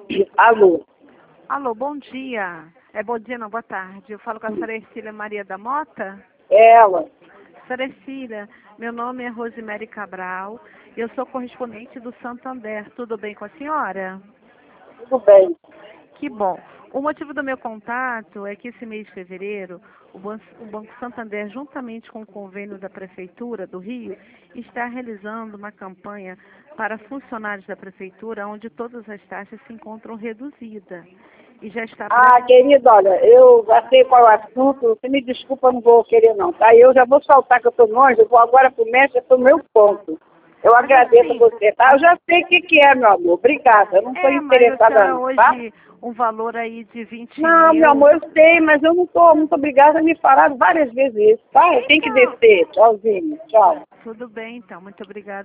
Alô? Alô, bom dia. É bom dia, não, boa tarde. Eu falo com a senhora Ercília Maria da Mota. É ela? Senhora Ercília, meu nome é Rosemary Cabral. Eu sou correspondente do Santander. Tudo bem com a senhora? Tudo bem. Que bom. O motivo do meu contato é que esse mês de fevereiro, o Banco Santander, juntamente com o convênio da Prefeitura do Rio, está realizando uma campanha para funcionários da Prefeitura, onde todas as taxas se encontram reduzidas. E já está Querida, olha, eu já sei qual é o assunto, você me desculpa, eu não vou querer não, tá? Eu já vou saltar que eu estou longe, eu vou agora para o mestre, para o meu ponto. Eu agradeço a você, tá? Eu já sei o que é, meu amor, obrigada, eu não estou interessada mas não, hoje tá? um valor aí de 20 Não, mil. meu amor, eu sei, mas eu não estou muito obrigada, me falaram várias vezes isso, tá? Eu tenho que descer, tchauzinho, tchau. Tudo bem, então. Muito obrigada.